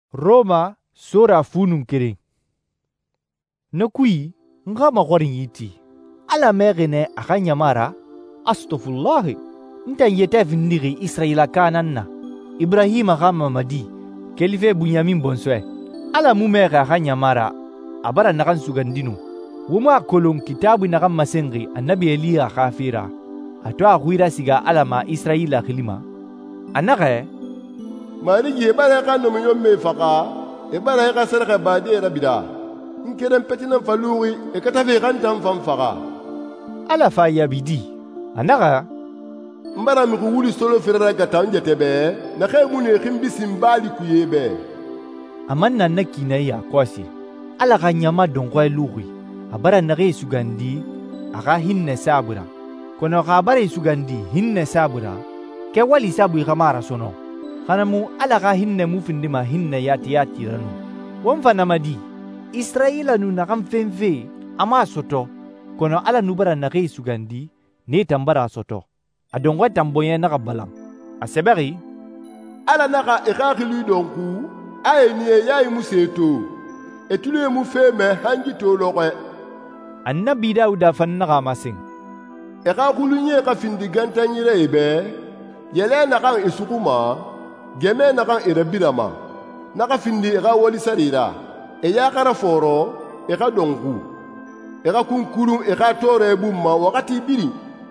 Roma sura funun keren. Na kui nga magwarin yiti. Ala megene aka nyamara astaghfirullahi. Ntan yete vindiri Israila kananna. Ibrahim aka mamadi. Kelife Bunyamin bonswe. Ala mumega aka nyamara abara nakan sugandinu. Wuma kolon kitabu nakan masengi annabi Eliya kafira. Atwa huira siga alama Israila khilima. Anake mani ye bara ka no myo me faka e bara ka sara ka bade rabida nkeren petinan faluri e kata fe kan tan fam faka ala fa yabidi anaka mbara mi ko wuli solo ferra ga tan jetebe na khay mune khimbi simbali kuyebe amanna nakina ya kwasi ala ka nyama dongwa lugui abara nage sugandi aga hinne sabura kono ka bare sugandi hinne sabura ke wali sabu kamara sono hanamu ala ka hinne mu findima hinne yati ranu wonfa namadi Israila nu nakam fenfe ama soto kono ala nubara nage sugandi ne tambara soto adongwa tamboye naka balam asebari ala naka ikhakhili donku ay niye yayi museto etulu mu feme hanji to lokwe annabi dauda fannaga masing ikhakhulunye ka findi gantanyire ebe yele naka isukuma geme naka irabirama naka findi ega wali sarira ya kara foro ega donku ega kunkuru ega tore bumma wakati biri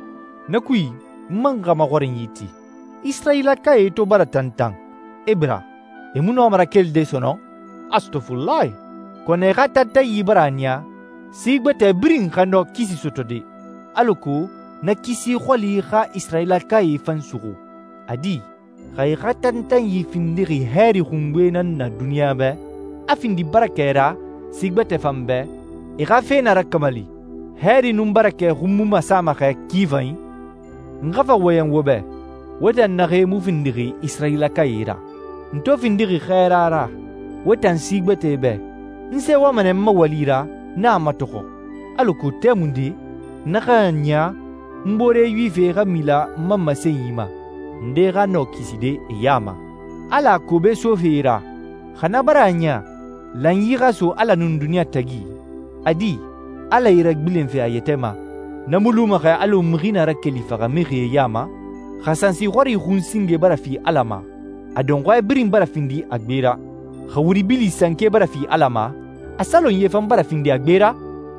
nakui manga magwarin yiti Israila kai to baratantang ebra emuno amara kelde sono astaghfirullah kone gata tayi baranya sigbete brin kano kisi sotode aluku na kisi kholi kha Israila kai fansugo adi khay gatan yi findiri heri khumbenan na dunya ba afindi barakera sigbete fambe igafe na rakamali heri num barake humuma sama kha kivai ngafa wayan wobe wadan na mu findiri Israila kaira nto findiri khairara wadan sigbete be nse wa manen mawalira na matoko aluku temundi nakanya mbore yife gamila mamma senyima ndega no kiside yama ala kobe sofira khana baranya lan yiga so ala nun duniya tagi adi ala iragbilen fi ayetema namuluma kha alu mghina rakeli faga mighi yama khasansi khori khunsinge barafi alama adongwa birin barafindi agbera khawuri bili sanke barafi alama asalon yefan barafindi agbera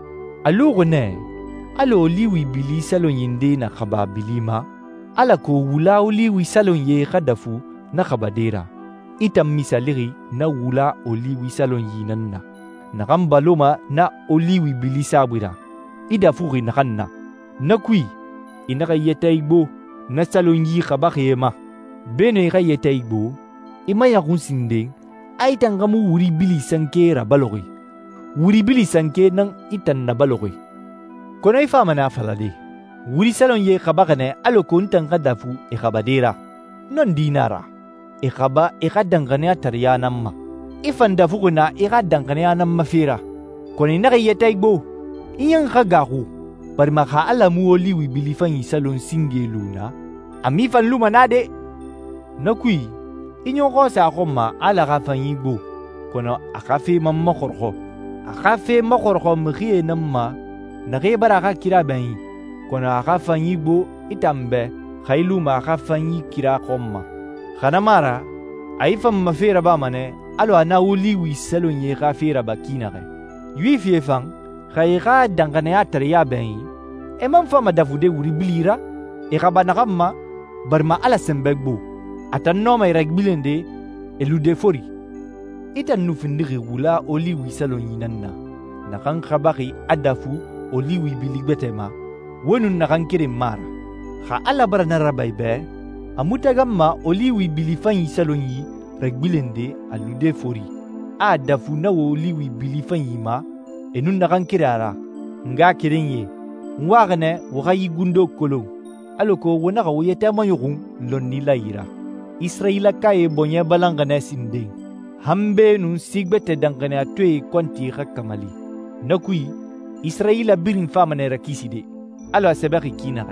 alugone alo liwi bili salon yinde na khaba bilima ala ko wula oliwi salon ye khadafu na khabadera itam misaliri na wula oliwi salon yinanna na kambaloma na oliwi bilisa bwira ida furi na kanna na kui inaka yetaibo na salon yi khabakhema bene ga yetaibo ima ya kunsinde aitangamu wuri bili sankera balogi wuri bili sanke nan itan na balogi kono ifa mana falade wuri salon ye khabagane alo kuntan kadafu e khabadera non dinara e khaba e kadangane ataryanamma ifan dafuguna e kadangane anamma fira koni na yetaibo iyan khagahu bar makha alamu oli wi bilifan salon singeluna ami fan lumanade nakui inyo ko sa khoma ala gafan yibo kono akafe mamma khorkho akafe makhorkho mkhie namma nage baraka kira bayi kono akafan yibo itambe khailu ma akafan yi kira khomma khanamara aifam mafira ba mane alo ana wuli wi salon ye khafira bakina ga yuifi fan khayga dangane atriya bayi e man fama dafude wuri bilira e khabana gamma barma ala sembegbo atanno may ragbilende elude fori itan nufindiri wula oli wi salon yinanna nakan khabari adafu oli wi biligbetema wonun nakan kire mara kha ala barana rabaybe amutagamma oli wi bilifan salon yi ragbilende alude fori adafu na oli wi bilifan yima enun nakan kirara nga kirenye ngwagne wagayi gundo kolo aloko wona ga woyeta mayugun lonni layira Israila kaye bonye balangana sinde hambe nun sigbete dangane atwe konti kamali nakui Israila birin famane rakiside alo asebaki kinare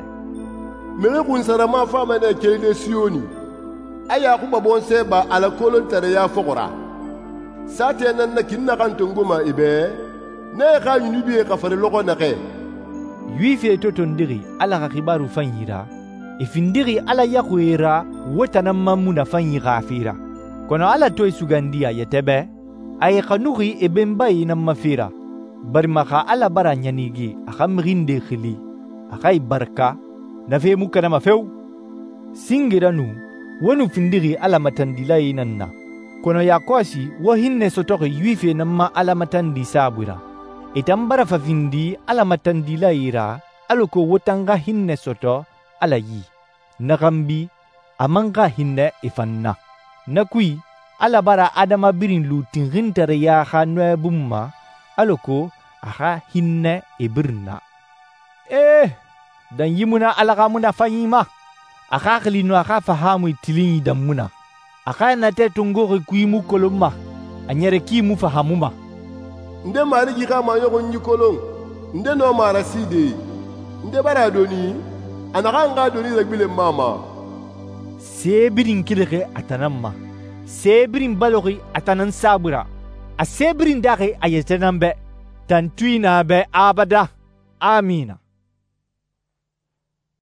mele kun sarama famane kele sioni aya kuma bonse ba ala kolon tare ya fokora sate nan na kinna kan tunguma ibe ne ka yunubi ka fare logo na ke yuife to tondiri ala ka kibaru fanyira ifindiri ala yakwera wotana mamuna fanyira afira kono ala toy sugandia yetebe ay kanuri ebembai na mafira bari maka ala bara nyanigi akamrinde khili akai barka na fe mukana mafew singiranu wonu findiri ala matandilai nanna kono yakosi wo hinne sotoke yuife namma ala matandi sabura itambara fa findi ala matandilai ra aloko wotanga hinne soto ala yi nagambi amanga hinne ifanna nakui ala bara adama birin lutin rintare ya khanwe bumma aloko aha hinne ibirna dan yimuna alaga muna fanyima aka klinu aka fahamu itilini damuna aka nate tungori kuimu koloma anyere kimu fahamuma nde mari gi kama yogo nyikolong nde no mara side nde bara doni anaka nga doni ragbile mama sebirin kilege atanamma sebirin balogi atanan sabura a sebirin dake ayetanambe tantuina be abada amina.